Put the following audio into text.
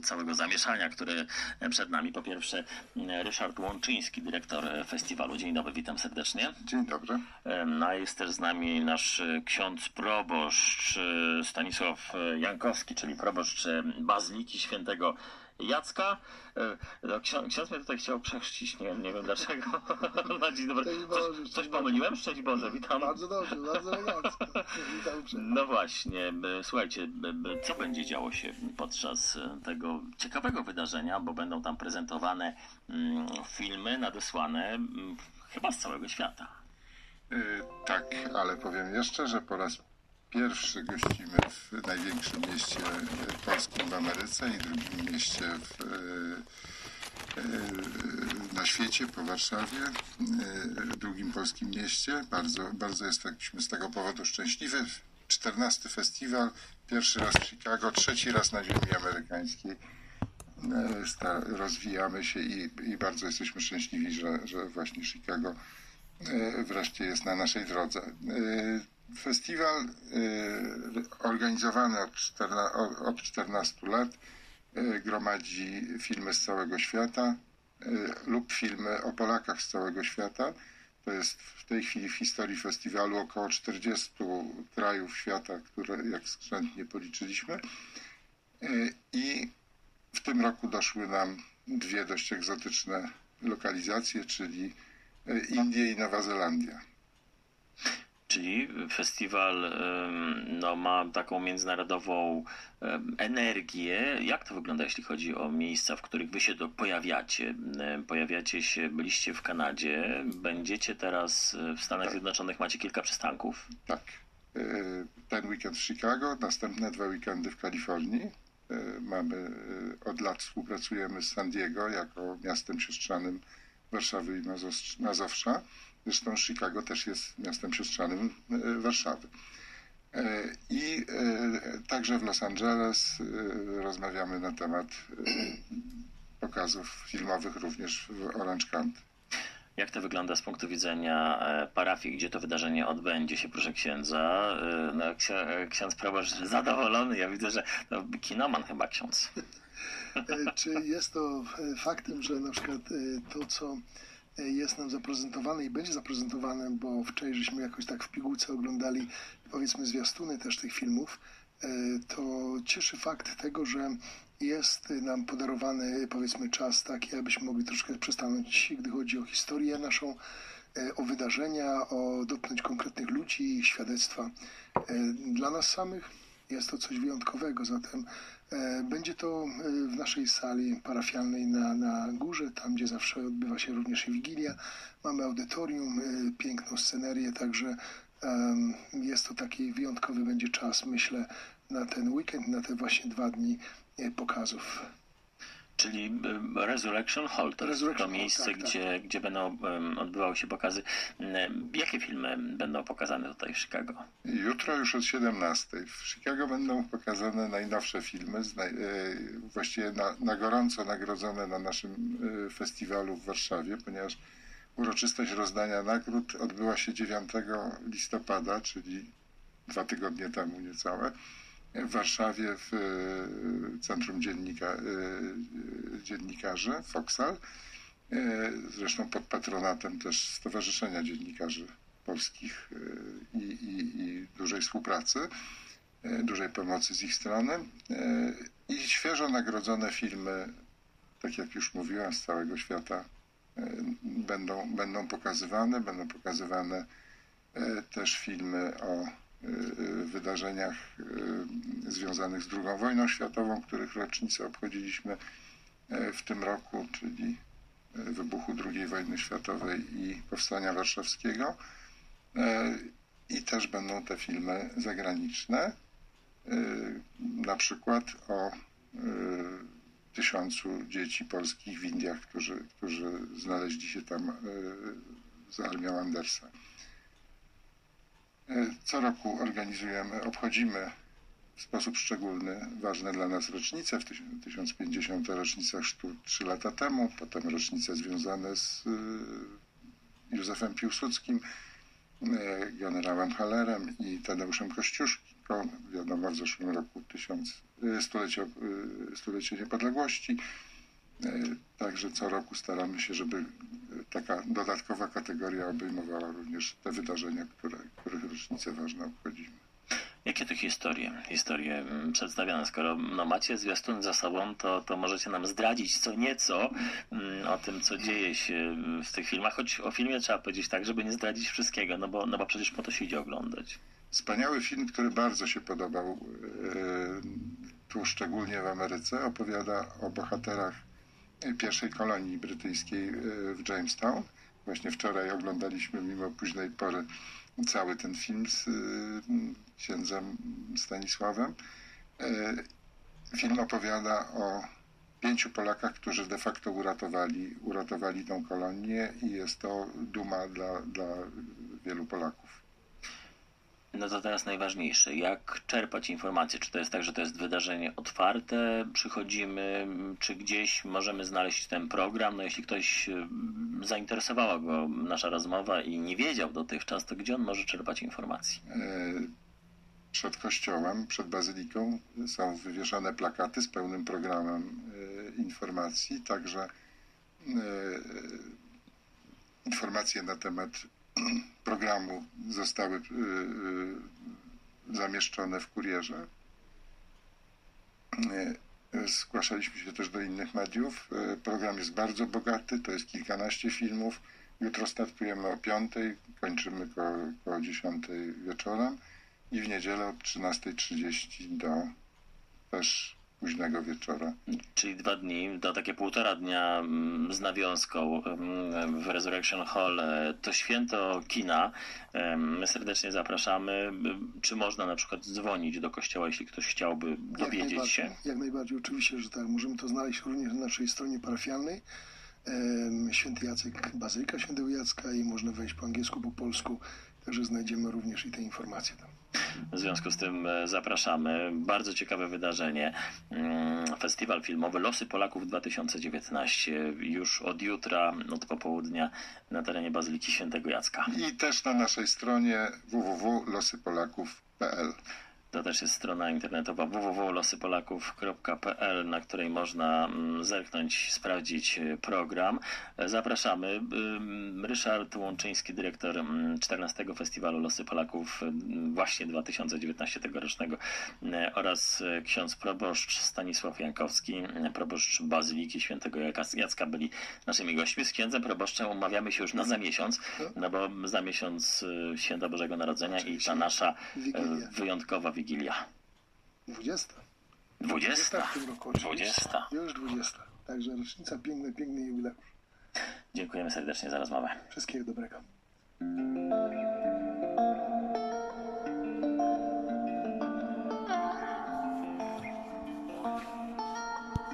całego zamieszania, które przed nami. Po pierwsze Ryszard Łączyński, dyrektor festiwalu. Dzień dobry, witam serdecznie. Dzień dobry. A jest też z nami nasz ksiądz proboszcz Stanisław Jankowski, czyli proboszcz Bazyliki Świętego Jacka. Ksiądz mnie tutaj chciał przechrzcić, nie wiem dlaczego. No, dzień dobry. Coś pomyliłem? Szczęść Boże, witam. Bardzo dobrze, bardzo elegancko. Witam cię. No właśnie, słuchajcie, co będzie działo się podczas tego ciekawego wydarzenia, bo będą tam prezentowane filmy nadesłane chyba z całego świata. Tak, ale powiem jeszcze, że po raz pierwszy gościmy w największym mieście polskim w Ameryce i drugim mieście na świecie, po Warszawie, drugim polskim mieście. Bardzo jesteśmy z tego powodu szczęśliwi. 14. festiwal, pierwszy raz w Chicago, trzeci raz na ziemi amerykańskiej. Rozwijamy się i bardzo jesteśmy szczęśliwi, że właśnie Chicago wreszcie jest na naszej drodze. Festiwal organizowany od 14 lat gromadzi filmy z całego świata lub filmy o Polakach z całego świata. To jest w tej chwili w historii festiwalu około 40 krajów świata, które jak skrzętnie policzyliśmy. I w tym roku doszły nam dwie dość egzotyczne lokalizacje, czyli Indie i Nowa Zelandia. Czyli festiwal ma taką międzynarodową energię. Jak to wygląda, jeśli chodzi o miejsca, w których wy się pojawiacie? Pojawiacie się, byliście w Kanadzie, będziecie teraz w Stanach Zjednoczonych, macie kilka przystanków? Tak. Ten weekend w Chicago, następne 2 weekendy w Kalifornii. Od lat współpracujemy z San Diego jako miastem siostrzanym Warszawy i Mazowsza. Zresztą Chicago też jest miastem siostrzanym Warszawy. I także w Los Angeles rozmawiamy na temat pokazów filmowych również w Orange County. Jak to wygląda z punktu widzenia parafii, gdzie to wydarzenie odbędzie się, proszę księdza? Ksiądz proboszcz zadowolony, ja widzę, że kinoman chyba ksiądz. Czy jest to faktem, że na przykład to, co jest nam zaprezentowane i będzie zaprezentowane, bo wczoraj żeśmy jakoś tak w pigułce oglądali, powiedzmy, zwiastuny też tych filmów, to cieszy fakt tego, że jest nam podarowany, powiedzmy, czas taki, abyśmy mogli troszkę przystanąć, gdy chodzi o historię naszą, o wydarzenia, o dotknąć konkretnych ludzi i ich świadectwa. Dla nas samych jest to coś wyjątkowego, zatem będzie to w naszej sali parafialnej na górze, tam gdzie zawsze odbywa się również i Wigilia. Mamy audytorium, piękną scenerię, także jest to taki wyjątkowy będzie czas, myślę, na ten weekend, na te właśnie 2 dni pokazów. Czyli Resurrection Hall, to jest to miejsce, gdzie będą odbywały się pokazy. Jakie filmy będą pokazane tutaj w Chicago? Jutro już od 17:00 w Chicago będą pokazane najnowsze filmy, właściwie na gorąco nagrodzone na naszym festiwalu w Warszawie, ponieważ uroczystość rozdania nagród odbyła się 9 listopada, czyli 2 tygodnie temu niecałe, w Warszawie w Centrum Dziennikarzy Foksal, zresztą pod patronatem też Stowarzyszenia Dziennikarzy Polskich i dużej współpracy, dużej pomocy z ich strony. I świeżo nagrodzone filmy, tak jak już mówiłem, z całego świata będą pokazywane. Będą pokazywane też filmy o wydarzeniach związanych z II wojną światową, których rocznicę obchodziliśmy w tym roku, czyli wybuchu II wojny światowej i powstania warszawskiego. I też będą te filmy zagraniczne, na przykład o 1000 dzieci polskich w Indiach, którzy znaleźli się tam z armią Andersa. Co roku obchodzimy w sposób szczególny ważne dla nas rocznice. W 1050. rocznicach chrztu 3 lata temu, potem rocznice związane z Józefem Piłsudskim, generałem Hallerem i Tadeuszem Kościuszką. Wiadomo, w zeszłym roku 1000 stulecie niepodległości. Także co roku staramy się, żeby taka dodatkowa kategoria obejmowała również te wydarzenia, których rocznicę ważne obchodzimy. Jakie to historie przedstawiane? Skoro macie zwiastun za sobą, to możecie nam zdradzić co nieco o tym, co dzieje się w tych filmach, choć o filmie trzeba powiedzieć tak, żeby nie zdradzić wszystkiego, no bo przecież po to się idzie oglądać. Wspaniały film, który bardzo się podobał, tu szczególnie w Ameryce, opowiada o bohaterach pierwszej kolonii brytyjskiej w Jamestown. Właśnie wczoraj oglądaliśmy mimo późnej pory cały ten film z księdzem Stanisławem. Film opowiada o 5 Polakach, którzy de facto uratowali tą kolonię i jest to duma dla wielu Polaków. No to teraz najważniejsze. Jak czerpać informacje? Czy to jest tak, że to jest wydarzenie otwarte, przychodzimy, czy gdzieś możemy znaleźć ten program? No jeśli ktoś zainteresowała go nasza rozmowa i nie wiedział dotychczas, to gdzie on może czerpać informacji? Przed kościołem, przed bazyliką są wywieszane plakaty z pełnym programem informacji, także informacje na temat programu zostały zamieszczone w kurierze. Zgłaszaliśmy się też do innych mediów. Program jest bardzo bogaty, to jest kilkanaście filmów. Jutro startujemy o 5:00, kończymy koło 10:00 wieczorem i w niedzielę od 13:30 do też późnego wieczora. Czyli 2 dni, to takie 1,5 dnia z nawiązką w Resurrection Hall. To święto kina. My serdecznie zapraszamy. Czy można na przykład dzwonić do kościoła, jeśli ktoś chciałby dowiedzieć się? Jak najbardziej, oczywiście, że tak. Możemy to znaleźć również na naszej stronie parafialnej. Święty Jacek, Bazylika Świętego Jacka i można wejść po angielsku, po polsku. Także znajdziemy również i te informacje tam. W związku z tym zapraszamy. Bardzo ciekawe wydarzenie. Festiwal filmowy Losy Polaków 2019. Już od jutra, od popołudnia na terenie Bazyliki Świętego Jacka. I też na naszej stronie www.losypolaków.pl. To też jest strona internetowa www.losypolaków.pl, na której można zerknąć, sprawdzić program. Zapraszamy. Ryszard Łączyński, dyrektor 14. Festiwalu Losy Polaków, właśnie 2019 tegorocznego, oraz ksiądz proboszcz Stanisław Jankowski, proboszcz Bazyliki Świętego Jacka, byli naszymi gośćmi. Z księdzem proboszczem umawiamy się już za miesiąc, no bo za miesiąc Święta Bożego Narodzenia i ta nasza wyjątkowa Wigilia. 20. 20. W tym roku oczywiście. 20. Już 20. Także rocznica, piękny jubileusz. Dziękujemy serdecznie za rozmowę. Wszystkiego dobrego.